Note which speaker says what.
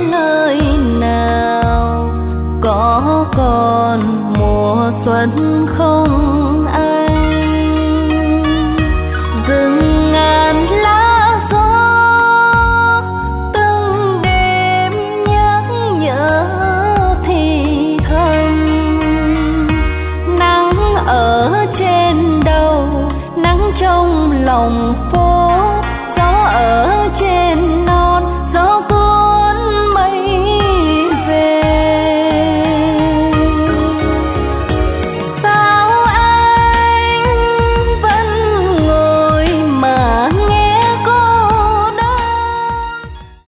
Speaker 1: lời nào, có còn mùa xuân không anh? Rừng ngàn lá gió từng đêm nhắc nhở thì thầm. Nắng ở trên đầu, nắng trong lòng phố,